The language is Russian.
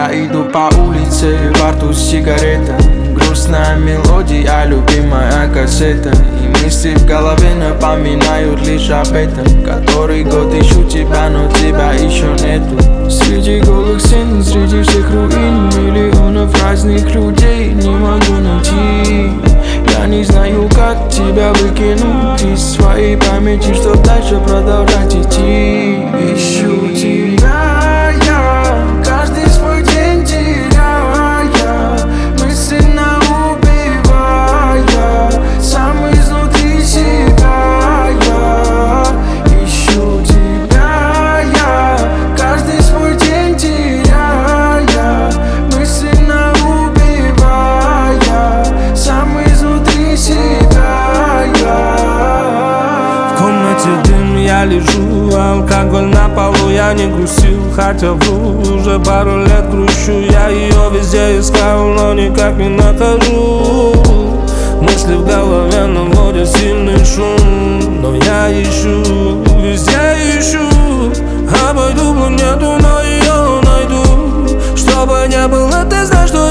Я иду по улице, во рту сигарета, грустная мелодия, любимая кассета. И мысли в голове напоминают лишь об этом. Который год ищу тебя, но тебя еще нету. Среди голых стен, среди всех руин, миллионов разных людей не могу найти. Я не знаю, как тебя выкинуть из своей памяти, чтоб дальше продолжать идти. Ищу тебя я, каждый свой день теряя, мысленно убивая, сам изнутри себя я. Ищу тебя я, каждый свой день теряя, мысленно убивая, сам изнутри себя я. В комнате дым, я лежу, алкоголь на полу, я не грустил, хотя вру, уже пару лет грущу. Я ее везде искал, но никак не нахожу. Мысли в голове наводят сильный шум, но я ищу, везде ищу. Обойду планету, но ее найду. Чтобы не было, ты знаешь, что